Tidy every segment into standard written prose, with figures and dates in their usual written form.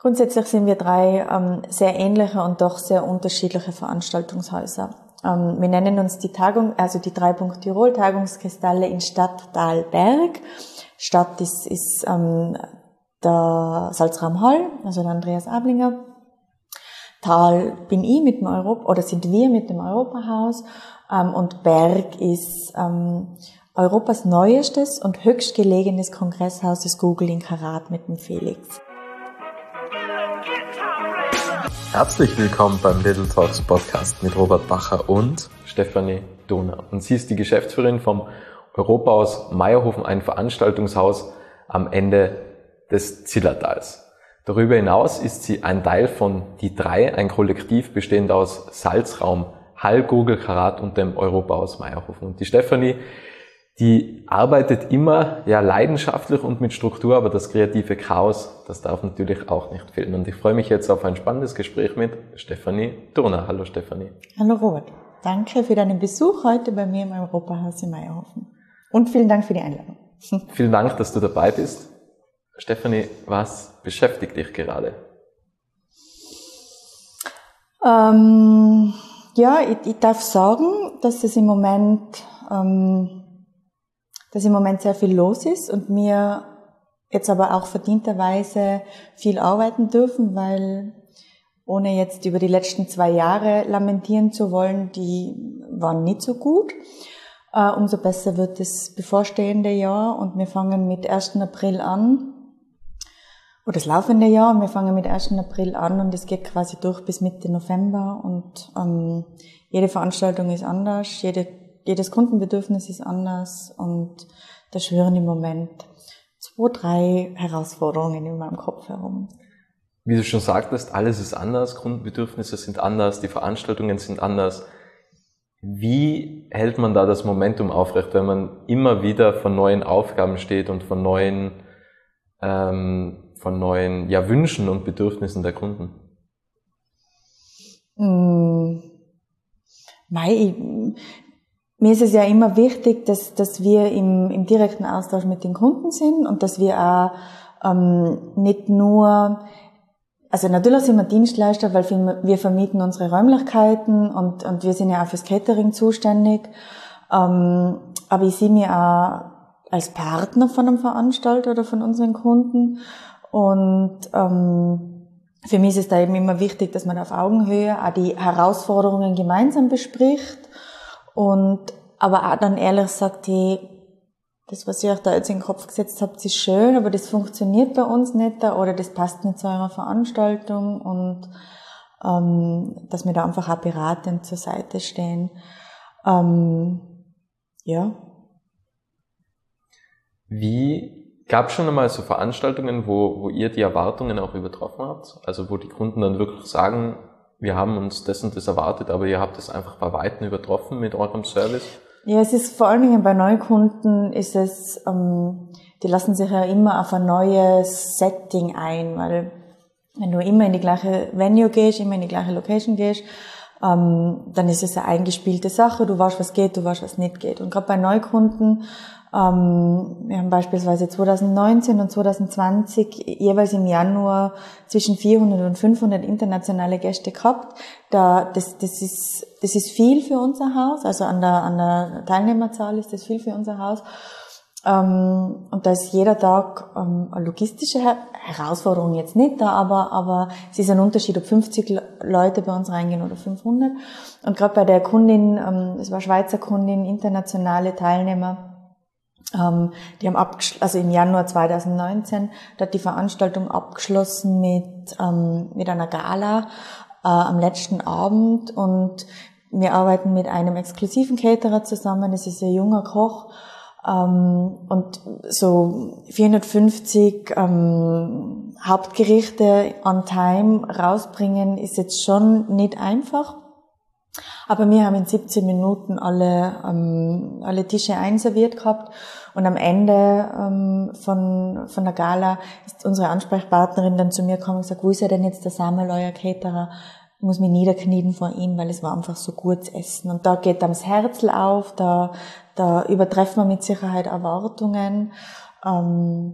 Grundsätzlich sind wir drei sehr ähnliche und doch sehr unterschiedliche Veranstaltungshäuser. Wir nennen uns die die 3 Punkt Tirol Tagungskristalle in Stadt, Tal, Berg. Stadt ist der Salzraum Hall, also der Andreas Ablinger. Tal bin ich sind wir mit dem Europahaus, und Berg ist Europas neuestes und höchstgelegenes Kongresshaus des Google in Karat mit dem Felix. Herzlich willkommen beim Little Talks Podcast mit Robert Bacher und Stefanie Dohner. Und sie ist die Geschäftsführerin vom Europahaus Meierhofen, ein Veranstaltungshaus am Ende des Zillertals. Darüber hinaus ist sie ein Teil von Die Drei, ein Kollektiv bestehend aus Salzraum Hall, Google, Karat und dem Europahaus Meierhofen. Und die Stefanie, die arbeitet immer leidenschaftlich und mit Struktur, aber das kreative Chaos, das darf natürlich auch nicht fehlen. Und ich freue mich jetzt auf ein spannendes Gespräch mit Stefanie Dohner. Hallo Stefanie. Hallo Robert. Danke für deinen Besuch heute bei mir im Europahaus in Meierhofen. Und vielen Dank für die Einladung. Vielen Dank, dass du dabei bist. Stefanie, was beschäftigt dich gerade? Ich darf sagen, dass im Moment sehr viel los ist und wir jetzt aber auch verdienterweise viel arbeiten dürfen, weil ohne jetzt über die letzten 2 Jahre lamentieren zu wollen, die waren nicht so gut. Umso besser wird das bevorstehende Jahr und wir fangen mit 1. April an, oder das laufende Jahr, und wir fangen mit 1. April an und es geht quasi durch bis Mitte November und jede Veranstaltung ist anders, jedes Kundenbedürfnis ist anders und da schwirren im Moment 2, 3 Herausforderungen in meinem Kopf herum. Wie du schon sagtest, alles ist anders, Kundenbedürfnisse sind anders, die Veranstaltungen sind anders. Wie hält man da das Momentum aufrecht, wenn man immer wieder vor neuen Aufgaben steht und von neuen Wünschen und Bedürfnissen der Kunden? Mir ist es ja immer wichtig, dass wir im direkten Austausch mit den Kunden sind und dass wir auch nicht nur, also natürlich sind wir Dienstleister, weil wir vermieten unsere Räumlichkeiten und wir sind ja auch fürs Catering zuständig, aber ich sehe mich auch als Partner von einem Veranstalter oder von unseren Kunden und für mich ist es da eben immer wichtig, dass man auf Augenhöhe auch die Herausforderungen gemeinsam bespricht und aber auch dann ehrlich sagt, hey, das, was ihr euch da jetzt in den Kopf gesetzt habt, ist schön, aber das funktioniert bei uns nicht oder das passt nicht zu eurer Veranstaltung und dass wir da einfach auch beratend zur Seite stehen. Gab es schon einmal so Veranstaltungen, wo ihr die Erwartungen auch übertroffen habt? Also wo die Kunden dann wirklich sagen, wir haben uns das und das erwartet, aber ihr habt es einfach bei Weitem übertroffen mit eurem Service? Ja, es ist vor allen Dingen bei Neukunden ist es, die lassen sich ja immer auf ein neues Setting ein, weil wenn du immer in die gleiche Venue gehst, immer in die gleiche Location gehst, dann ist es eine eingespielte Sache, du weißt, was geht, du weißt, was nicht geht. Und gerade bei Neukunden, wir haben beispielsweise 2019 und 2020 jeweils im Januar zwischen 400 und 500 internationale Gäste gehabt. Das ist viel für unser Haus, also an der Teilnehmerzahl ist das viel für unser Haus. Und da ist jeder Tag eine logistische Herausforderung jetzt nicht da, aber es ist ein Unterschied, ob 50 Leute bei uns reingehen oder 500. Und gerade bei der Kundin, es war Schweizer Kundin, internationale Teilnehmer, die haben also im Januar 2019, da hat die Veranstaltung abgeschlossen mit einer Gala am letzten Abend und wir arbeiten mit einem exklusiven Caterer zusammen, das ist ein junger Koch und so 450 Hauptgerichte on time rausbringen ist jetzt schon nicht einfach. Aber wir haben in 17 Minuten alle Tische einserviert gehabt und am Ende von der Gala ist unsere Ansprechpartnerin dann zu mir gekommen und gesagt, wo ist er denn jetzt, der Samuel, euer Caterer? Ich muss mich niederknien vor ihm, weil es war einfach so gutes Essen. Und da geht dann das Herzl auf, da übertreffen wir mit Sicherheit Erwartungen.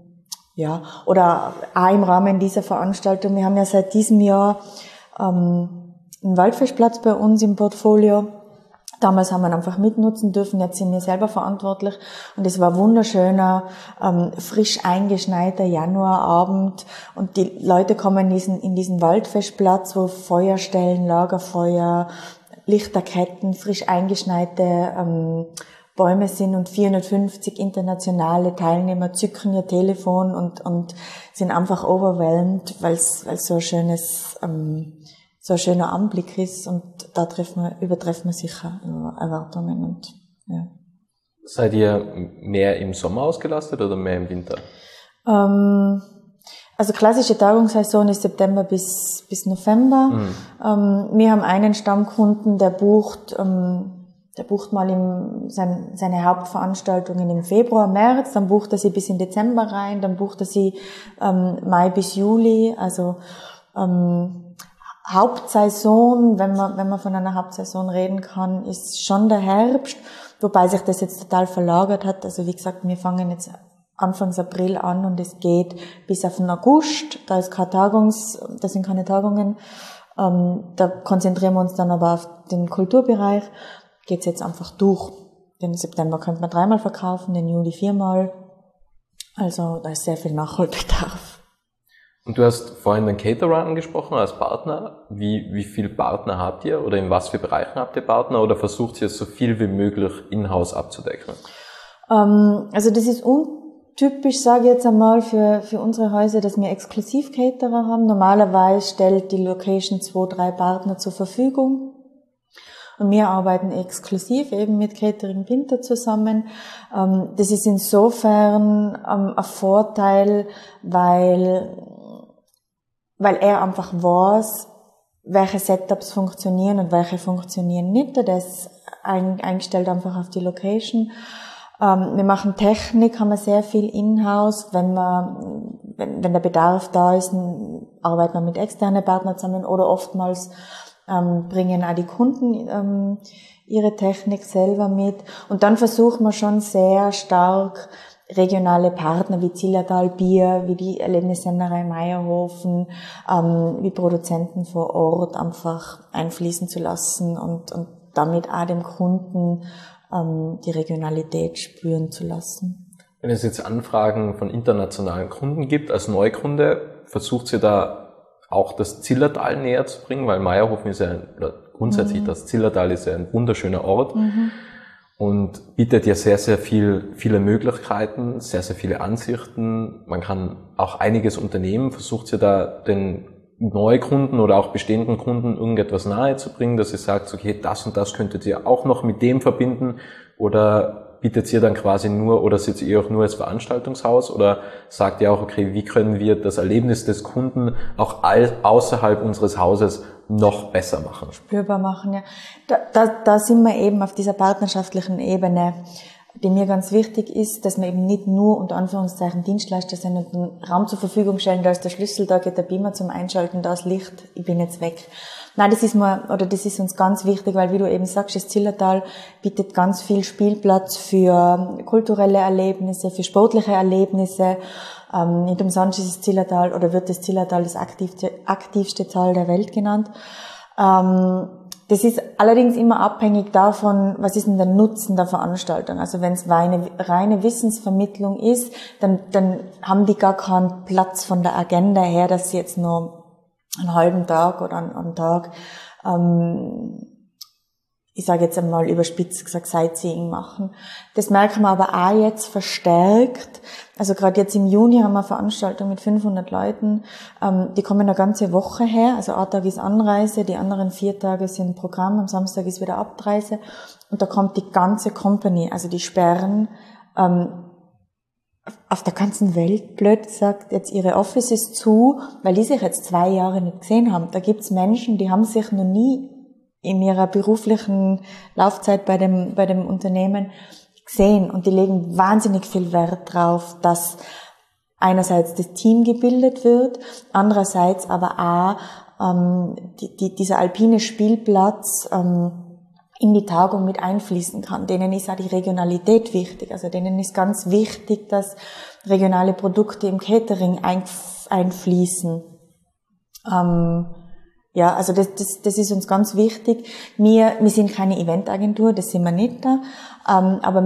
Ja, oder auch im Rahmen dieser Veranstaltung. Wir haben ja seit diesem Jahr einen Waldfestplatz bei uns im Portfolio. Damals haben wir ihn einfach mitnutzen dürfen, jetzt sind wir selber verantwortlich. Und es war wunderschöner, frisch eingeschneiter Januarabend. Und die Leute kommen in diesen Waldfestplatz, wo Feuerstellen, Lagerfeuer, Lichterketten, frisch eingeschneite Bäume sind und 450 internationale Teilnehmer zücken ihr Telefon und sind einfach overwhelmed, weil es so ein schöner Anblick ist und da übertreffen wir sicher Erwartungen und ja. Seid ihr mehr im Sommer ausgelastet oder mehr im Winter? Also klassische Tagungssaison ist September bis November. Wir haben einen Stammkunden, der bucht mal seine Hauptveranstaltungen im Februar, März, dann bucht er sie bis in Dezember rein, dann bucht er sie Mai bis Juli, also Hauptsaison, wenn man von einer Hauptsaison reden kann, ist schon der Herbst, wobei sich das jetzt total verlagert hat. Also wie gesagt, wir fangen jetzt Anfangs April an und es geht bis auf den August. Da sind keine Tagungen. Da konzentrieren wir uns dann aber auf den Kulturbereich. Geht's jetzt einfach durch. Den September könnte man 3-mal verkaufen, den Juli 4-mal. Also da ist sehr viel Nachholbedarf. Und du hast vorhin den Caterer angesprochen als Partner. Wie viele Partner habt ihr oder in was für Bereichen habt ihr Partner oder versucht ihr es so viel wie möglich in-house abzudecken? Also das ist untypisch, sage ich jetzt einmal, für unsere Häuser, dass wir Exklusiv-Caterer haben. Normalerweise stellt die Location 2-3 Partner zur Verfügung. Und wir arbeiten exklusiv eben mit Catering Pinter zusammen. Das ist insofern ein Vorteil, weil er einfach weiß, welche Setups funktionieren und welche funktionieren nicht. Der ist eingestellt einfach auf die Location. Wir machen Technik, haben wir sehr viel in-house. Wenn der Bedarf da ist, arbeiten wir mit externen Partnern zusammen oder oftmals bringen auch die Kunden ihre Technik selber mit. Und dann versuchen wir schon sehr stark regionale Partner wie Zillertal Bier, wie die Erlebnissennerei Meierhofen, wie Produzenten vor Ort einfach einfließen zu lassen und damit auch dem Kunden die Regionalität spüren zu lassen. Wenn es jetzt Anfragen von internationalen Kunden gibt, als Neukunde, versucht ihr da auch das Zillertal näher zu bringen, weil Meierhofen ist ja, grundsätzlich das Zillertal ist ja ein wunderschöner Ort und bietet ja sehr, sehr viele Möglichkeiten, sehr, sehr viele Ansichten. Man kann auch einiges unternehmen. Versucht ihr da den Neukunden oder auch bestehenden Kunden irgendetwas nahe zu bringen, dass ihr sagt, okay, das und das könntet ihr auch noch mit dem verbinden, oder bietet ihr dann quasi nur oder seht ihr auch nur als Veranstaltungshaus oder sagt ihr auch, okay, wie können wir das Erlebnis des Kunden auch außerhalb unseres Hauses noch besser machen? Spürbar machen, ja. Da sind wir eben auf dieser partnerschaftlichen Ebene, die mir ganz wichtig ist, dass wir eben nicht nur unter Anführungszeichen Dienstleister sind und einen Raum zur Verfügung stellen, da ist der Schlüssel, da geht der Beamer zum Einschalten, da ist Licht, ich bin jetzt weg. Nein, das ist uns ganz wichtig, weil wie du eben sagst, das Zillertal bietet ganz viel Spielplatz für kulturelle Erlebnisse, für sportliche Erlebnisse. Nicht umsonst ist das Zillertal oder wird das Zillertal das aktivste Tal der Welt genannt. Das ist allerdings immer abhängig davon, was ist denn der Nutzen der Veranstaltung. Also wenn es reine Wissensvermittlung ist, dann haben die gar keinen Platz von der Agenda her, dass sie jetzt nur einen halben Tag oder einen Tag, ich sage jetzt einmal überspitzt gesagt, Sightseeing machen. Das merken wir aber auch jetzt verstärkt. Also gerade jetzt im Juni haben wir eine Veranstaltung mit 500 Leuten. Die kommen eine ganze Woche her. Also ein Tag ist Anreise, die anderen 4 Tage sind Programm, am Samstag ist wieder Abreise. Und da kommt die ganze Company, also die sperren auf der ganzen Welt, blöd gesagt, jetzt ihre Offices zu, weil die sich jetzt 2 Jahre nicht gesehen haben. Da gibt's Menschen, die haben sich noch nie in ihrer beruflichen Laufzeit bei dem Unternehmen gesehen und die legen wahnsinnig viel Wert drauf, dass einerseits das Team gebildet wird, andererseits aber auch dieser alpine Spielplatz in die Tagung mit einfließen kann. Denen ist auch die Regionalität wichtig. Also denen ist ganz wichtig, dass regionale Produkte im Catering einfließen. Ja, also das ist uns ganz wichtig. Wir sind keine Eventagentur, das sind wir nicht da, aber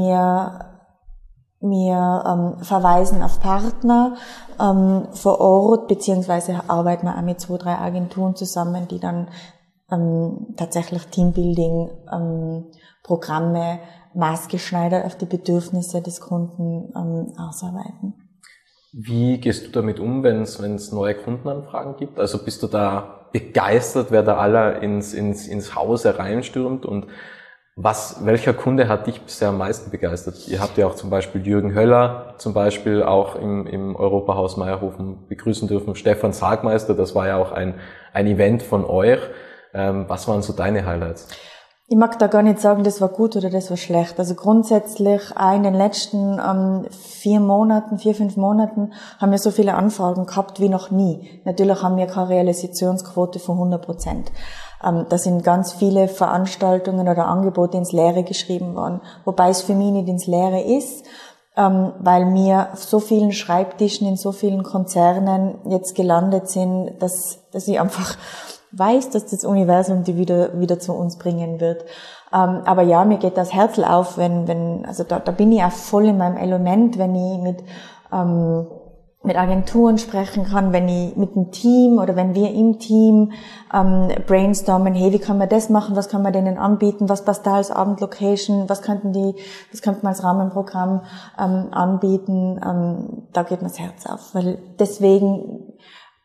wir verweisen auf Partner vor Ort, beziehungsweise arbeiten wir auch mit 2, 3 Agenturen zusammen, die dann tatsächlich Teambuilding-Programme maßgeschneidert auf die Bedürfnisse des Kunden ausarbeiten. Wie gehst du damit um, wenn es neue Kundenanfragen gibt? Also bist du da begeistert, wer da aller ins Haus hereinstürmt? Und welcher Kunde hat dich bisher am meisten begeistert? Ihr habt ja auch zum Beispiel Jürgen Höller, zum Beispiel auch im Europahaus Mayerhofen begrüßen dürfen. Stefan Sargmeister, das war ja auch ein Event von euch. Was waren so deine Highlights? Ich mag da gar nicht sagen, das war gut oder das war schlecht. Also grundsätzlich auch in den letzten 4, 5 Monaten haben wir so viele Anfragen gehabt wie noch nie. Natürlich haben wir keine Realisationsquote von 100%. Da sind ganz viele Veranstaltungen oder Angebote ins Leere geschrieben worden, wobei es für mich nicht ins Leere ist, weil wir auf so vielen Schreibtischen in so vielen Konzernen jetzt gelandet sind, dass ich einfach weiß, dass das Universum die wieder zu uns bringen wird. Aber ja, mir geht das Herz auf, also da bin ich auch voll in meinem Element, wenn ich mit Agenturen sprechen kann, wenn ich mit dem Team oder wenn wir im Team brainstormen, hey, wie kann man das machen, was kann man denen anbieten, was passt da als Abendlocation, was könnten wir als Rahmenprogramm anbieten, da geht mir das Herz auf, weil deswegen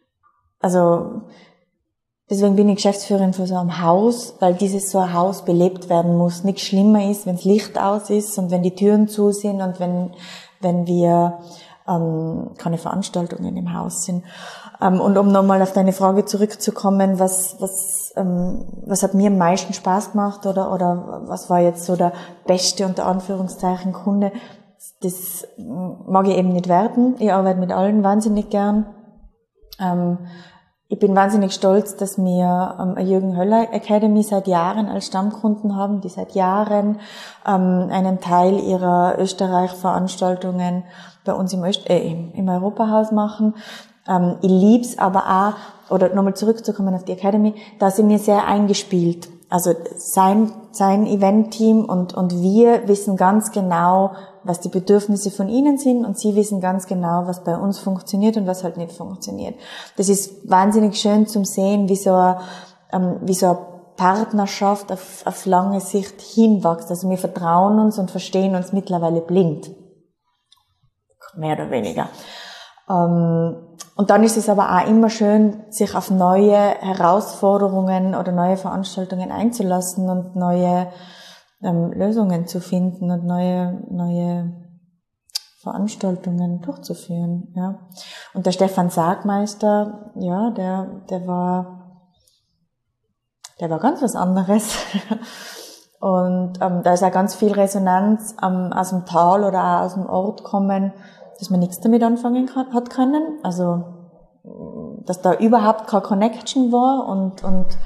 bin ich Geschäftsführerin von so einem Haus, weil so ein Haus belebt werden muss. Nichts schlimmer ist, wenn das Licht aus ist und wenn die Türen zu sind und wenn wir keine Veranstaltungen im Haus sind. Und um nochmal auf deine Frage zurückzukommen, was hat mir am meisten Spaß gemacht oder was war jetzt so der beste unter Anführungszeichen Kunde? Das mag ich eben nicht werten. Ich arbeite mit allen wahnsinnig gern. Ich bin wahnsinnig stolz, dass wir eine Jürgen Höller Academy seit Jahren als Stammkunden haben, die seit Jahren einen Teil ihrer Österreich-Veranstaltungen bei uns im Europahaus machen. Ich lieb's aber auch, oder nochmal zurückzukommen auf die Academy, da sind wir sehr eingespielt. Also sein Event-Team und wir wissen ganz genau, was die Bedürfnisse von ihnen sind und sie wissen ganz genau, was bei uns funktioniert und was halt nicht funktioniert. Das ist wahnsinnig schön zum sehen, wie so eine Partnerschaft auf lange Sicht hinwächst. Also wir vertrauen uns und verstehen uns mittlerweile blind. Mehr oder weniger. Und dann ist es aber auch immer schön, sich auf neue Herausforderungen oder neue Veranstaltungen einzulassen und neue Lösungen zu finden und neue Veranstaltungen durchzuführen, ja. Und der Stefan Sargmeister, ja, der war ganz was anderes. Und da ist auch ganz viel Resonanz aus dem Tal oder auch aus dem Ort kommen, dass man nichts damit anfangen hat können. Also dass da überhaupt keine Connection war und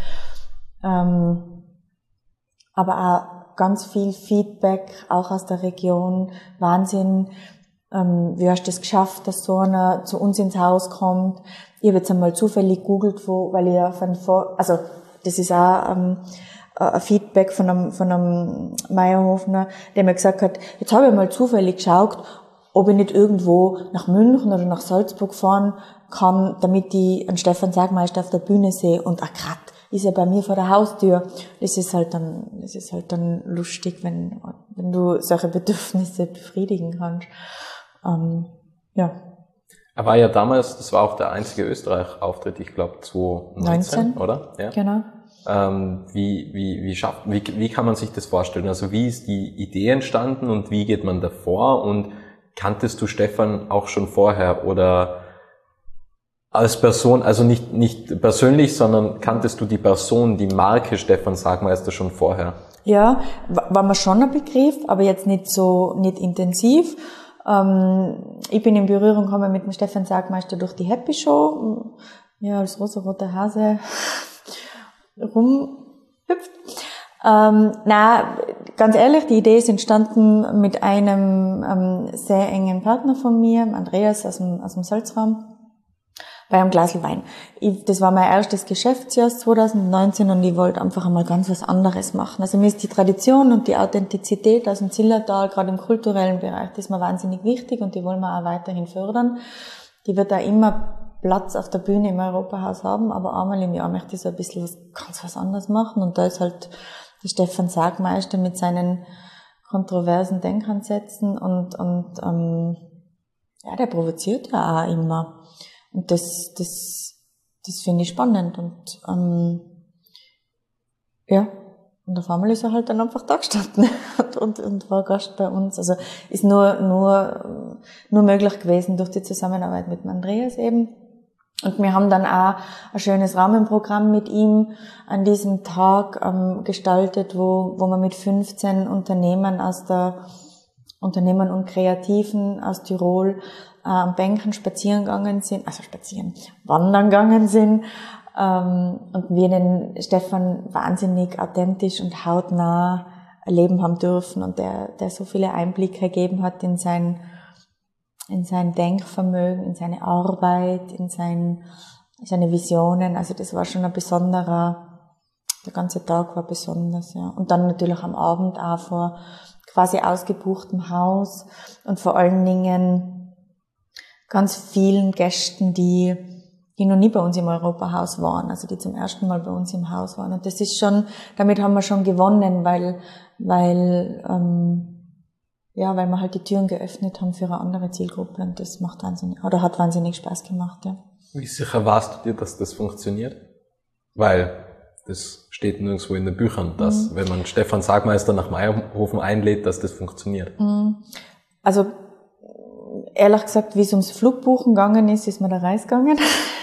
aber auch ganz viel Feedback, auch aus der Region. Wahnsinn, wie hast du es geschafft, dass so einer zu uns ins Haus kommt? Ich habe jetzt einmal zufällig gegoogelt, weil ich ja also das ist auch ein Feedback von einem Mayerhofner, der mir gesagt hat, jetzt habe ich mal zufällig geschaut, ob ich nicht irgendwo nach München oder nach Salzburg fahren kann, damit ich einen Stefan Sargmeister auf der Bühne sehe. Und grad ist er bei mir vor der Haustür. Das ist halt dann lustig, wenn du solche Bedürfnisse befriedigen kannst. Ja. Er war ja damals, das war auch der einzige Österreich-Auftritt, ich glaube 2019, oder? Ja. Genau. Wie kann man sich das vorstellen? Also wie ist die Idee entstanden und wie geht man davor? Und kanntest du Stefan auch schon vorher oder als Person, also nicht persönlich, sondern kanntest du die Person, die Marke Stefan Sargmeister schon vorher? Ja, war mir schon ein Begriff, aber jetzt nicht intensiv. Ich bin in Berührung gekommen mit dem Stefan Sargmeister durch die Happy Show, ja, als rosa-roter Hase rumhüpft. Na, ganz ehrlich, die Idee ist entstanden mit einem sehr engen Partner von mir, Andreas aus dem Salzraum, bei einem Glas Wein. Das war mein erstes Geschäftsjahr 2019 und ich wollte einfach einmal ganz was anderes machen. Also mir ist die Tradition und die Authentizität aus dem Zillertal, gerade im kulturellen Bereich, das ist mir wahnsinnig wichtig und die wollen wir auch weiterhin fördern. Die wird da immer Platz auf der Bühne im Europahaus haben, aber einmal im Jahr möchte ich so ein bisschen ganz was anderes machen und da ist halt der Stefan Sagmeister mit seinen kontroversen Denkansätzen und ja, der provoziert ja auch immer. Und das finde ich spannend und ja, und auf einmal ist er halt dann einfach da gestanden und war Gast bei uns. Also ist nur möglich gewesen durch die Zusammenarbeit mit Andreas eben. Und wir haben dann auch ein schönes Rahmenprogramm mit ihm an diesem Tag gestaltet, wo wir mit 15 Unternehmern und Kreativen aus Tirol am Bänken wandern gegangen sind, und wir den Stefan wahnsinnig authentisch und hautnah erleben haben dürfen und der so viele Einblicke gegeben hat in sein Denkvermögen, in seine Arbeit, in seine Visionen. Also das war schon der ganze Tag war besonders, ja. Und dann natürlich am Abend auch vor quasi ausgebuchtem Haus und vor allen Dingen ganz vielen Gästen, die noch nie bei uns im Europahaus waren, also die zum ersten Mal bei uns im Haus waren. Und das ist schon, damit haben wir schon gewonnen, weil wir halt die Türen geöffnet haben für eine andere Zielgruppe und das hat wahnsinnig Spaß gemacht, ja. Wie sicher warst du dir, dass das funktioniert? Weil das steht nirgendwo in den Büchern, dass wenn man Stefan Sagmeister nach Maierhofen einlädt, dass das funktioniert. Also ehrlich gesagt, wie es ums Flugbuchen gegangen ist mir der Reis gegangen.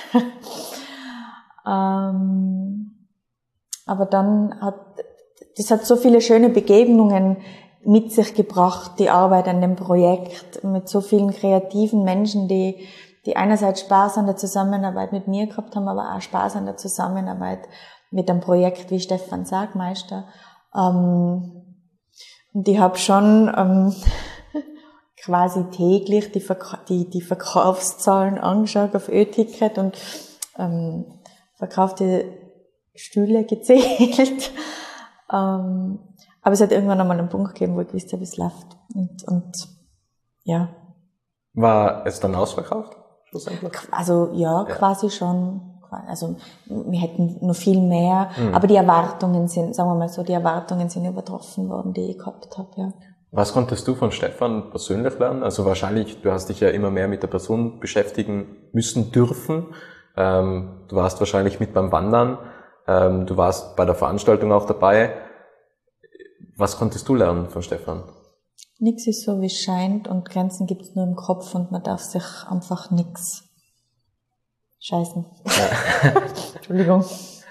Aber dann hat so viele schöne Begegnungen mit sich gebracht, die Arbeit an dem Projekt, mit so vielen kreativen Menschen, die einerseits Spaß an der Zusammenarbeit mit mir gehabt haben, aber auch Spaß an der Zusammenarbeit mit einem Projekt wie Stefan Sagmeister. Und ich habe schon quasi täglich die Verkaufszahlen angeschaut auf Ö-Ticket und verkaufte Stühle gezählt. Aber es hat irgendwann einmal einen Punkt gegeben, wo ich gewusst habe, wie es läuft. Und ja. War es dann ausverkauft? Schlussendlich? Also ja, quasi schon. Also wir hätten noch viel mehr, aber die Erwartungen sind, sagen wir mal so, übertroffen worden, die ich gehabt habe, ja. Was konntest du von Stefan persönlich lernen? Also wahrscheinlich, du hast dich ja immer mehr mit der Person beschäftigen müssen dürfen. Du warst wahrscheinlich mit beim Wandern. Du warst bei der Veranstaltung auch dabei. Was konntest du lernen von Stefan? Nichts ist so, wie es scheint und Grenzen gibt es nur im Kopf und man darf sich einfach nichts scheißen. Ja. Entschuldigung.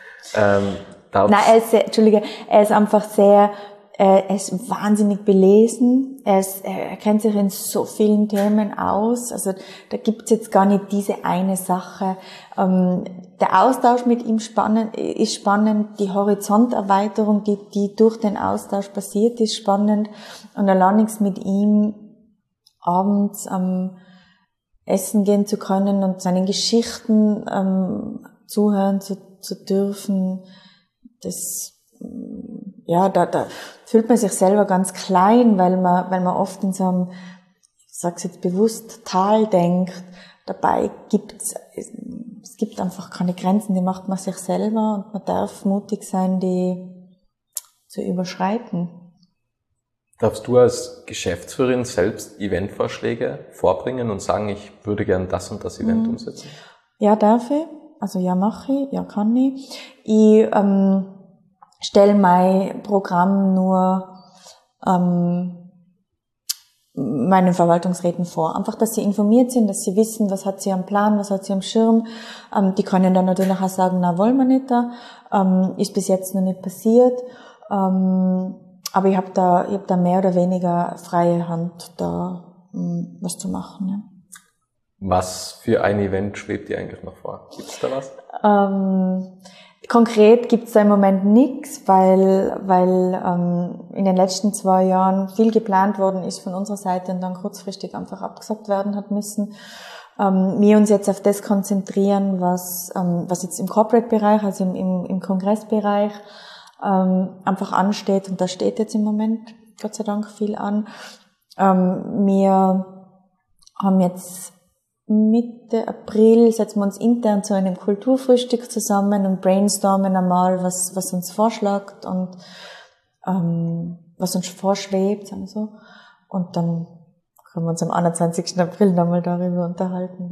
Er ist einfach er ist wahnsinnig belesen, er kennt sich in so vielen Themen aus, also da gibt's jetzt gar nicht diese eine Sache. Der Austausch mit ihm ist spannend, die Horizonterweiterung, die durch den Austausch passiert, ist spannend und allein nichts mit ihm abends essen gehen zu können und seinen Geschichten zuhören zu dürfen, da fühlt man sich selber ganz klein, weil man oft in so einem, ich sag's jetzt bewusst, Tal denkt. Dabei es gibt einfach keine Grenzen, die macht man sich selber und man darf mutig sein, die zu überschreiten. Darfst du als Geschäftsführerin selbst Eventvorschläge vorbringen und sagen, ich würde gern das und das Event umsetzen? Ja, darf ich. Also ja, mache ich. Ja, kann ich. Ich stelle mein Programm nur meinen Verwaltungsräten vor. Einfach, dass sie informiert sind, dass sie wissen, was hat sie am Plan, was hat sie am Schirm. Die können dann natürlich auch sagen, na, wollen wir nicht da. Ist bis jetzt noch nicht passiert. Aber ich hab da mehr oder weniger freie Hand, da was zu machen. Ja. Was für ein Event schwebt dir eigentlich noch vor? Gibt's da was? Konkret gibt's da im Moment nichts, weil in den letzten 2 Jahren viel geplant worden ist von unserer Seite und dann kurzfristig einfach abgesagt werden hat müssen. Wir uns jetzt auf das konzentrieren, was jetzt im Corporate-Bereich, also im Kongressbereich einfach ansteht, und da steht jetzt im Moment Gott sei Dank viel an. Wir haben jetzt Mitte April, setzen wir uns intern zu einem Kulturfrühstück zusammen und brainstormen einmal, was uns vorschlägt und was uns vorschwebt, sagen wir so. Und dann können wir uns am 21. April nochmal darüber unterhalten,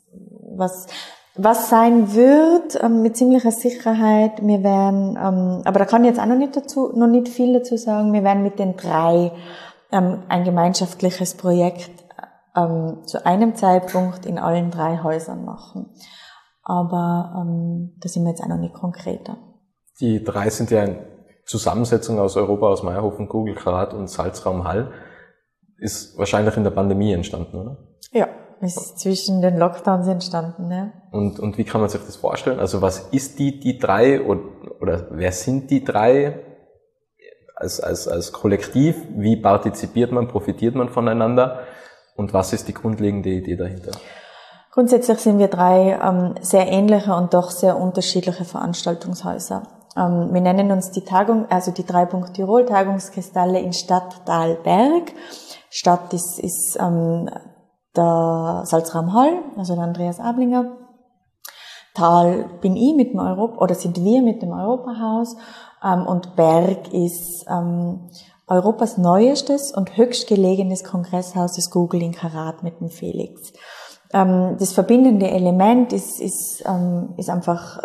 was sein wird, mit ziemlicher Sicherheit. Wir werden, aber da kann ich jetzt auch noch nicht viel dazu sagen, wir werden mit den 3 ein gemeinschaftliches Projekt zu einem Zeitpunkt in allen 3 Häusern machen. Aber da sind wir jetzt auch noch nicht konkreter. Die 3 sind ja eine Zusammensetzung aus Europahaus Meierhofen, Google Karat und Salzraum Hall. Ist wahrscheinlich in der Pandemie entstanden, oder? Ja, ist zwischen den Lockdowns entstanden, ja. Und wie kann man sich das vorstellen? Also was ist die 3 oder wer sind die 3 als Kollektiv? Wie partizipiert man, profitiert man voneinander? Und was ist die grundlegende Idee dahinter? Grundsätzlich sind wir 3 sehr ähnliche und doch sehr unterschiedliche Veranstaltungsshäuser. Wir nennen uns die 3 Tirol Tagungskristalle in Stadt, Tal, Berg. Stadt ist der Salzraum Hall, also der Andreas Ablinger. Tal bin ich sind wir mit dem Europahaus, und Berg ist Europas neuestes und höchstgelegenes Kongresshaus des Google in Karat mit dem Felix. Das verbindende Element ist einfach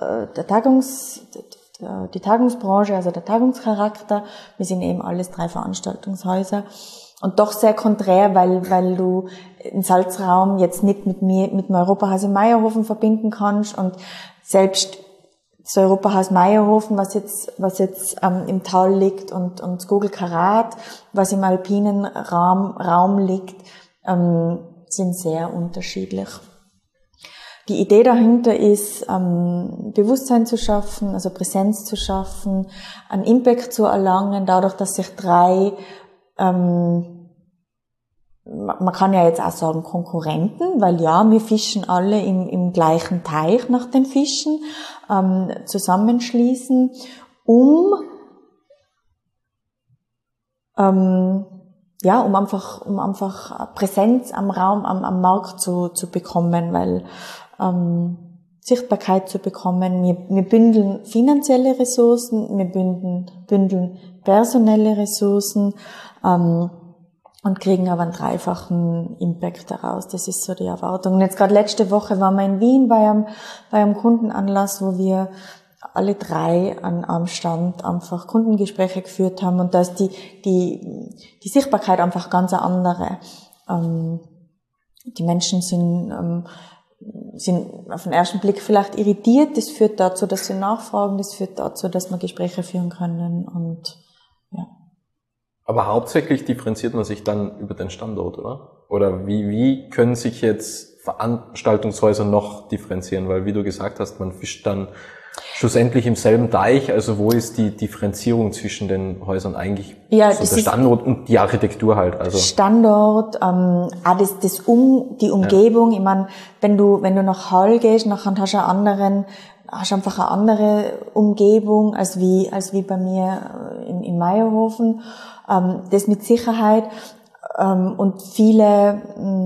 die Tagungsbranche, also der Tagungscharakter. Wir sind eben alles 3 Veranstaltungshäuser. Und doch sehr konträr, weil du den Salzraum jetzt nicht mit dem Europahaus in Meierhofen verbinden kannst, und selbst das Europahaus Meierhofen, was jetzt im Tal liegt, und das Google Karat, was im alpinen Raum liegt, sind sehr unterschiedlich. Die Idee dahinter ist, Bewusstsein zu schaffen, also Präsenz zu schaffen, einen Impact zu erlangen, dadurch, dass sich 3 man kann ja jetzt auch sagen Konkurrenten, weil ja, wir fischen alle im gleichen Teich nach den Fischen, zusammenschließen, um einfach Präsenz am Markt zu bekommen, weil Sichtbarkeit zu bekommen. Wir bündeln finanzielle Ressourcen, wir bündeln personelle Ressourcen, und kriegen aber einen 3-fachen Impact daraus. Das ist so die Erwartung. Und jetzt gerade letzte Woche waren wir in Wien bei einem Kundenanlass, wo wir alle 3 am Stand einfach Kundengespräche geführt haben, und da ist die Sichtbarkeit einfach ganz eine andere. Die Menschen sind auf den ersten Blick vielleicht irritiert. Das führt dazu, dass sie nachfragen. Das führt dazu, dass wir Gespräche führen können, und ja. Aber hauptsächlich differenziert man sich dann über den Standort, oder? Oder wie können sich jetzt Veranstaltungshäuser noch differenzieren? Weil, wie du gesagt hast, man fischt dann schlussendlich im selben Teich. Also wo ist die Differenzierung zwischen den Häusern eigentlich? Ja, so der Standort und die Architektur halt. Also Standort, die Umgebung. Ja. Ich meine, wenn du nach Hall gehst, nachher hast du einfach eine andere Umgebung als wie bei mir in Meierhofen. Das mit Sicherheit, und viele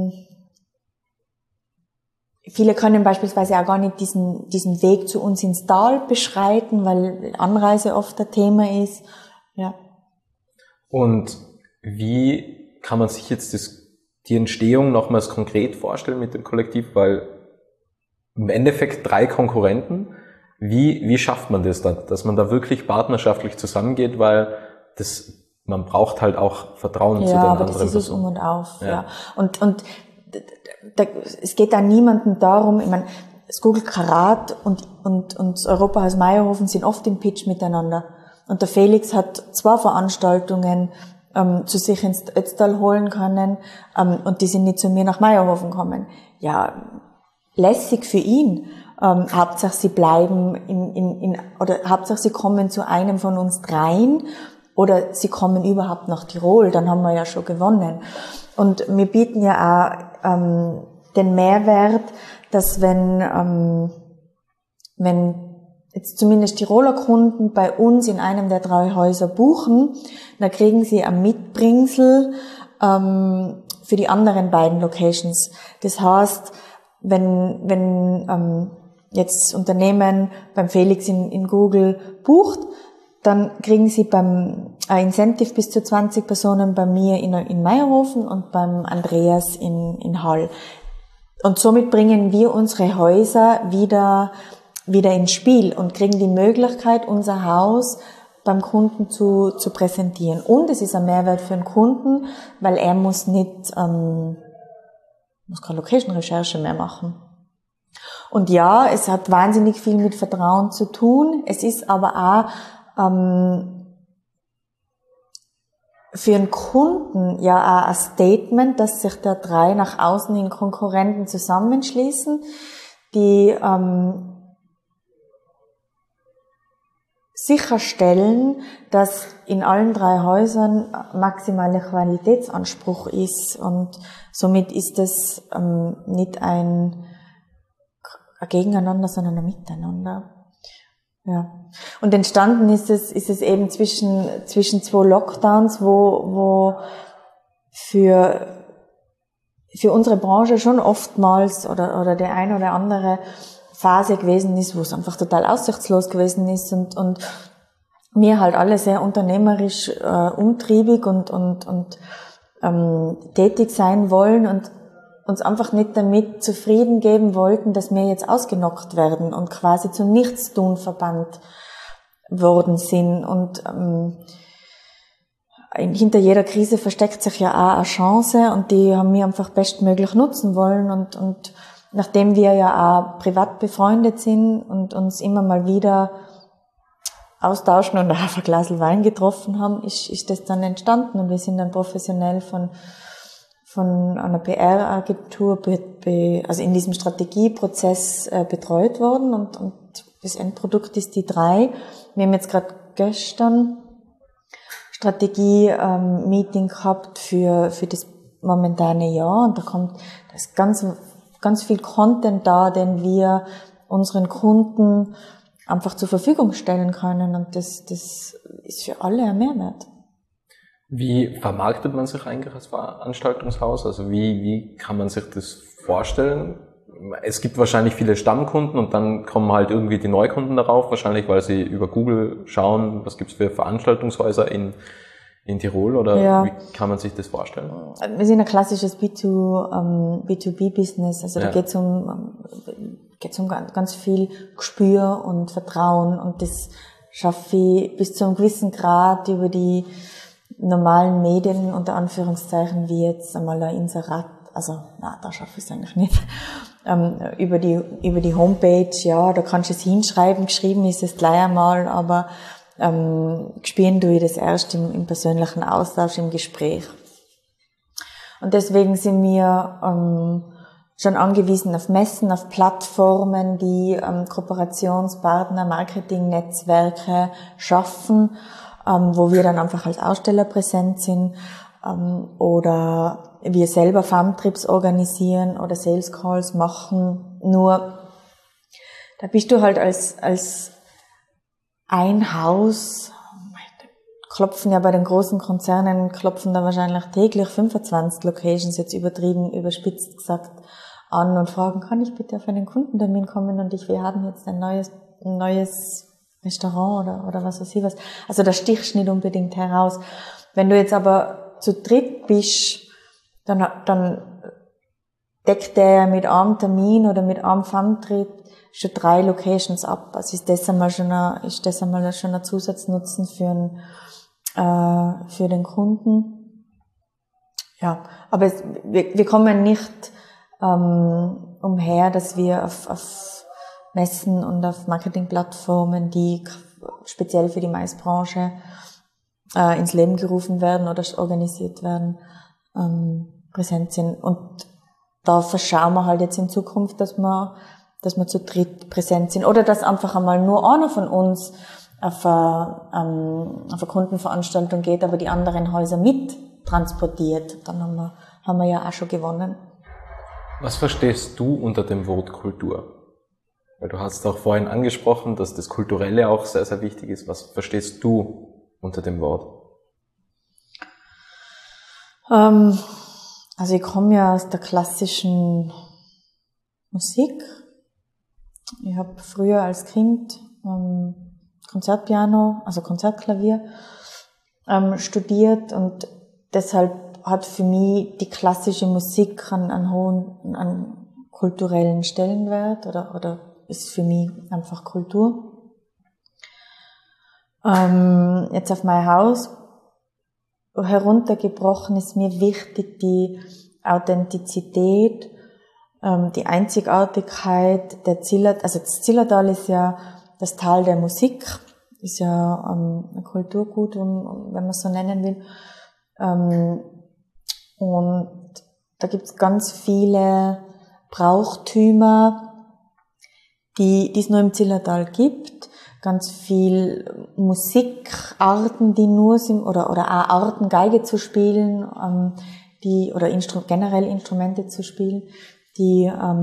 können beispielsweise auch gar nicht diesen Weg zu uns ins Tal beschreiten, weil Anreise oft ein Thema ist. Ja. Und wie kann man sich jetzt die Entstehung nochmals konkret vorstellen mit dem Kollektiv? Weil im Endeffekt 3 Konkurrenten. Wie schafft man das dann, dass man da wirklich partnerschaftlich zusammengeht, weil man braucht halt auch Vertrauen zu den anderen. Ja, aber das ist es Um und Auf, ja. Und es geht da niemandem darum, ich meine, das Google Karat und das Europahaus Meierhofen sind oft im Pitch miteinander. Und der Felix hat 2 Veranstaltungen zu sich ins Ötztal holen können, und die sind nicht zu mir nach Meierhofen gekommen. Ja, lässig für ihn. Hauptsache sie bleiben oder Hauptsache sie kommen zu einem von uns dreien oder sie kommen überhaupt nach Tirol, dann haben wir ja schon gewonnen. Und wir bieten ja auch den Mehrwert, dass wenn jetzt zumindest Tiroler Kunden bei uns in einem der 3 Häuser buchen, dann kriegen sie ein Mitbringsel für die anderen beiden Locations. Das heißt, wenn jetzt das Unternehmen beim Felix in Google bucht, dann kriegen sie ein Incentive bis zu 20 Personen bei mir in Meierhofen und beim Andreas in Hall. Und somit bringen wir unsere Häuser wieder ins Spiel und kriegen die Möglichkeit, unser Haus beim Kunden zu präsentieren. Und es ist ein Mehrwert für den Kunden, weil er muss keine Location-Recherche mehr machen. Und ja, es hat wahnsinnig viel mit Vertrauen zu tun. Es ist aber auch für einen Kunden ja auch ein Statement, dass sich da 3 nach außen in Konkurrenten zusammenschließen, die sicherstellen, dass in allen 3 Häusern maximaler Qualitätsanspruch ist, und somit ist es nicht ein Gegeneinander, sondern ein Miteinander. Ja. Und entstanden ist es eben zwischen 2 Lockdowns, wo für unsere Branche schon oftmals oder der ein oder andere Phase gewesen ist, wo es einfach total aussichtslos gewesen ist und wir halt alle sehr unternehmerisch umtriebig und tätig sein wollen und uns einfach nicht damit zufrieden geben wollten, dass wir jetzt ausgenockt werden und quasi zum Nichtstun verbannt worden sind. Und hinter jeder Krise versteckt sich ja auch eine Chance, und die haben wir einfach bestmöglich nutzen wollen. Und nachdem wir ja auch privat befreundet sind und uns immer mal wieder austauschen und auch auf ein Glas Wein getroffen haben, ist das dann entstanden, und wir sind dann professionell von einer PR-Agentur also in diesem Strategieprozess betreut worden, und das Endprodukt ist die 3. Wir haben jetzt gerade gestern Strategie-Meeting gehabt für das momentane Jahr, und da ist ganz viel Content da, den wir unseren Kunden einfach zur Verfügung stellen können, und das ist für alle ein Mehrwert. Wie vermarktet man sich eigentlich als Veranstaltungshaus? Also wie kann man sich das vorstellen? Es gibt wahrscheinlich viele Stammkunden und dann kommen halt irgendwie die Neukunden darauf, wahrscheinlich weil sie über Google schauen, was gibt's für Veranstaltungshäuser in Tirol, oder ja. Wie kann man sich das vorstellen? Wir sind ein klassisches B2B-Business, also da geht's um ganz viel Gespür und Vertrauen, und das schaffe ich bis zu einem gewissen Grad über die normalen Medien, unter Anführungszeichen, wie jetzt einmal ein Inserat, da schaffe ich es eigentlich nicht. Über die Homepage, ja, da kannst du es hinschreiben, geschrieben ist es gleich einmal, aber gespielen tue ich das erst im persönlichen Austausch, im Gespräch. Und deswegen sind wir schon angewiesen auf Messen, auf Plattformen, die Kooperationspartner, Marketingnetzwerke schaffen, wo wir dann einfach als Aussteller präsent sind, oder wir selber Farmtrips organisieren oder Sales Calls machen. Nur da bist du halt als ein Haus, klopfen ja bei den großen Konzernen, klopfen da wahrscheinlich täglich 25 Locations, jetzt übertrieben, überspitzt gesagt, an und fragen, kann ich bitte auf einen Kundentermin kommen, und wir haben jetzt ein neues Restaurant oder was weiß ich was. Also da stichst du nicht unbedingt heraus. Wenn du jetzt aber zu dritt bist, dann deckt der mit einem Termin oder mit einem Farmtrip schon 3 Locations ab. Also ist das einmal schon ein Zusatznutzen für den Kunden. Ja, aber wir kommen nicht umher, dass wir auf Messen und auf Marketingplattformen, die speziell für die Maisbranche ins Leben gerufen werden oder organisiert werden, präsent sind. Und da verschauen wir halt jetzt in Zukunft, dass wir dass wir zu dritt präsent sind. Oder dass einfach einmal nur einer von uns auf eine Kundenveranstaltung geht, aber die anderen Häuser mit transportiert. Dann haben wir ja auch schon gewonnen. Was verstehst du unter dem Wort Kultur? Weil du hast auch vorhin angesprochen, dass das Kulturelle auch sehr, sehr wichtig ist. Was verstehst du unter dem Wort? Also ich komme ja aus der klassischen Musik. Ich habe früher als Kind Konzertpiano, also Konzertklavier studiert und deshalb hat für mich die klassische Musik einen hohen kulturellen Stellenwert oder ist für mich einfach Kultur. Jetzt auf mein Haus heruntergebrochen ist mir wichtig die Authentizität, die Einzigartigkeit der Zillertal. Also das Zillertal ist ja das Tal der Musik, ist ja ein Kulturgut, wenn man es so nennen will. Und da gibt's ganz viele Brauchtümer, die es nur im Zillertal gibt. Ganz viel Musikarten, die nur sind, oder auch Arten, Geige zu spielen, generell Instrumente zu spielen, die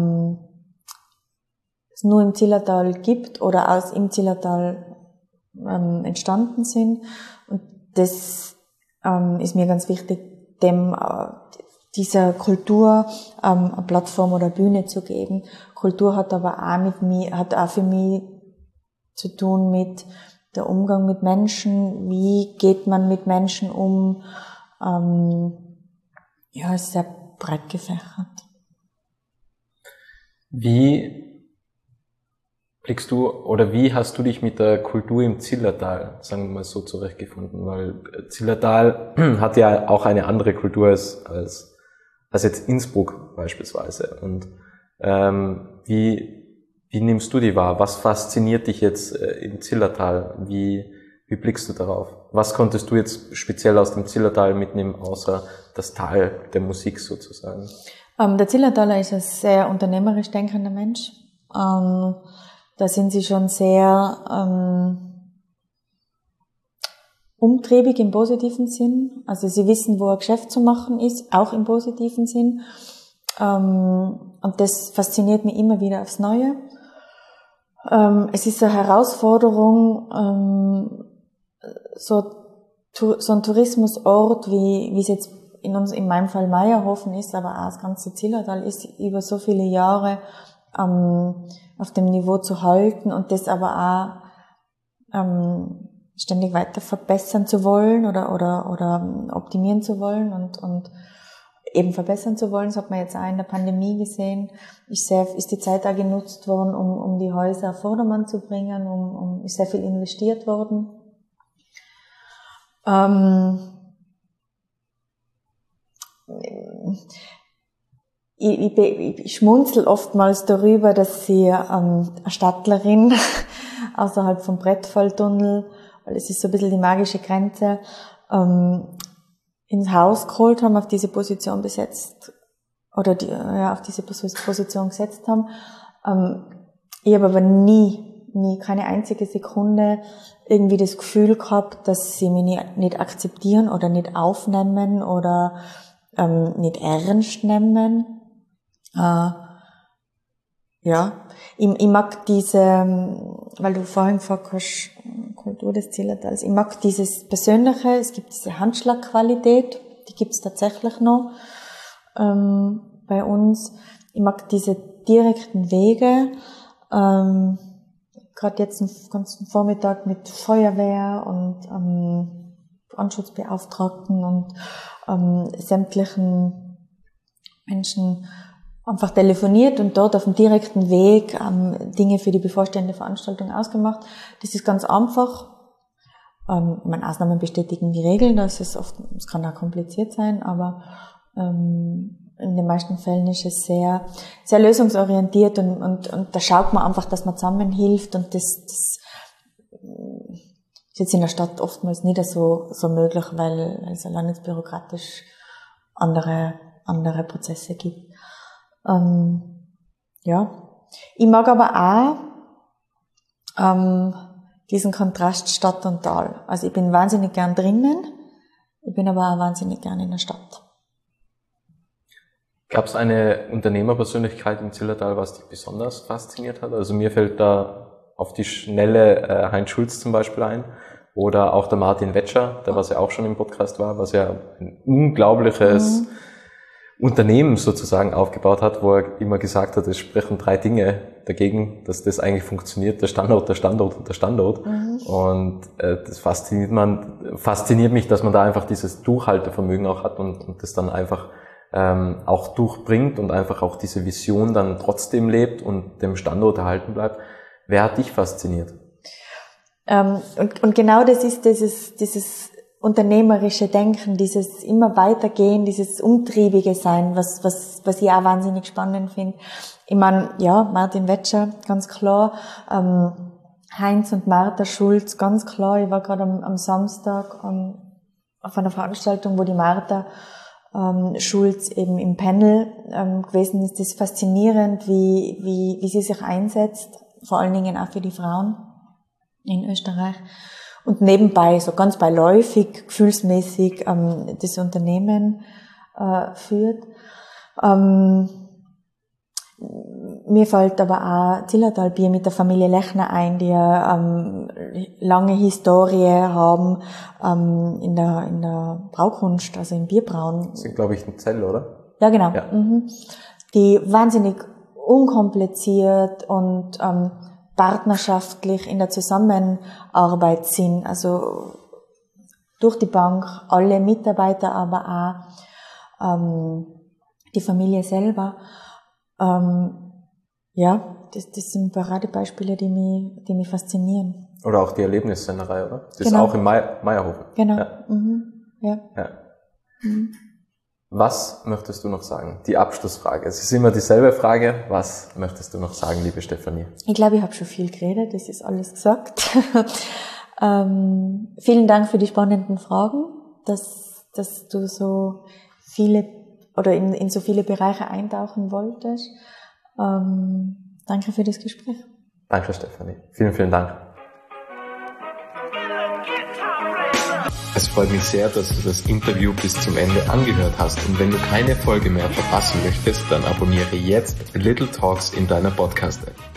es nur im Zillertal gibt oder im Zillertal entstanden sind. Und das ist mir ganz wichtig, dieser Kultur eine Plattform oder Bühne zu geben. Kultur hat aber auch für mich zu tun mit der Umgang mit Menschen. Wie geht man mit Menschen um? Ist sehr breit gefächert. Wie blickst du oder wie hast du dich mit der Kultur im Zillertal, sagen wir mal so, zurechtgefunden? Weil Zillertal hat ja auch eine andere Kultur als jetzt Innsbruck beispielsweise. Und wie nimmst du die wahr? Was fasziniert dich jetzt im Zillertal? Wie blickst du darauf? Was konntest du jetzt speziell aus dem Zillertal mitnehmen, außer das Tal der Musik sozusagen? Der Zillertaler ist ein sehr unternehmerisch denkender Mensch. Da sind sie schon sehr umtriebig im positiven Sinn. Also sie wissen, wo ein Geschäft zu machen ist, auch im positiven Sinn. Und das fasziniert mich immer wieder aufs Neue. Es ist eine Herausforderung, so ein Tourismusort, wie es jetzt in meinem Fall Meierhofen ist, aber auch das ganze Zillertal ist, über so viele Jahre auf dem Niveau zu halten und das aber auch ständig weiter verbessern zu wollen oder optimieren zu wollen und eben verbessern zu wollen. Das hat man jetzt auch in der Pandemie gesehen. Ist die Zeit da genutzt worden, um die Häuser auf Vordermann zu bringen, ist sehr viel investiert worden. Ich schmunzel oftmals darüber, dass sie eine Stadtlerin außerhalb vom Brettfalltunnel, weil es ist so ein bisschen die magische Grenze, ins Haus geholt haben, auf diese Position besetzt, oder auf diese Position gesetzt haben. Ich habe aber nie, keine einzige Sekunde irgendwie das Gefühl gehabt, dass sie mich nicht akzeptieren oder nicht aufnehmen oder nicht ernst nehmen. Ich mag diese, weil du vorhin gefragt hast, Kultur des Zillertals, ich mag dieses Persönliche, es gibt diese Handschlagqualität, die gibt's tatsächlich noch bei uns. Ich mag diese direkten Wege, gerade jetzt den ganzen Vormittag mit Feuerwehr und Brandschutzbeauftragten und sämtlichen Menschen einfach telefoniert und dort auf dem direkten Weg Dinge für die bevorstehende Veranstaltung ausgemacht. Das ist ganz einfach. Ausnahmen bestätigen die Regeln, es kann auch kompliziert sein, aber in den meisten Fällen ist es sehr, sehr lösungsorientiert und da schaut man einfach, dass man zusammenhilft und das ist jetzt in der Stadt oftmals nicht so möglich, weil es allein jetzt bürokratisch andere Prozesse gibt. Ich mag aber auch diesen Kontrast Stadt und Tal. Also ich bin wahnsinnig gern drinnen, ich bin aber auch wahnsinnig gern in der Stadt. Gab es eine Unternehmerpersönlichkeit im Zillertal, was dich besonders fasziniert hat? Also mir fällt da auf die Schnelle Heinz Schulz zum Beispiel ein oder auch der Martin Wetscher, der was ja auch schon im Podcast war, was ja ein unglaubliches Unternehmen sozusagen aufgebaut hat, wo er immer gesagt hat, es sprechen 3 Dinge dagegen, dass das eigentlich funktioniert, der Standort, der Standort und der Standort. Und das fasziniert mich, dass man da einfach dieses Durchhaltevermögen auch hat und das dann einfach auch durchbringt und einfach auch diese Vision dann trotzdem lebt und dem Standort erhalten bleibt. Wer hat dich fasziniert? Und genau das ist dieses unternehmerische Denken, dieses immer weitergehen, dieses umtriebige Sein, was ich auch wahnsinnig spannend finde. Ich meine, ja, Martin Wetscher, ganz klar, Heinz und Martha Schulz, ganz klar. Ich war gerade am Samstag auf einer Veranstaltung, wo die Martha Schulz eben im Panel gewesen ist. Das ist faszinierend, wie sie sich einsetzt, vor allen Dingen auch für die Frauen in Österreich. Und nebenbei, so ganz beiläufig, gefühlsmäßig, das Unternehmen führt. Mir fällt aber auch Zillertal-Bier mit der Familie Lechner ein, die lange Historie haben in der Braukunst, also im Bierbrauen. Das sind, glaube ich, ein Zell, oder? Ja, genau. Ja. Die wahnsinnig unkompliziert und partnerschaftlich in der Zusammenarbeit sind. Also durch die Bank, alle Mitarbeiter, aber auch die Familie selber. Ja, das sind Paradebeispiele, die mich faszinieren. Oder auch die Erlebnissennerei, oder? Das genau. ist auch in Meierhofen. Genau. Ja. Ja. Ja. Was möchtest du noch sagen? Die Abschlussfrage. Es ist immer dieselbe Frage. Was möchtest du noch sagen, liebe Stefanie? Ich glaube, ich habe schon viel geredet. Das ist alles gesagt. Vielen Dank für die spannenden Fragen, dass du so viele oder in so viele Bereiche eintauchen wolltest. Danke für das Gespräch. Danke, Stefanie. Vielen, vielen Dank. Es freut mich sehr, dass du das Interview bis zum Ende angehört hast. Und wenn du keine Folge mehr verpassen möchtest, dann abonniere jetzt Little Talks in deiner Podcast-App.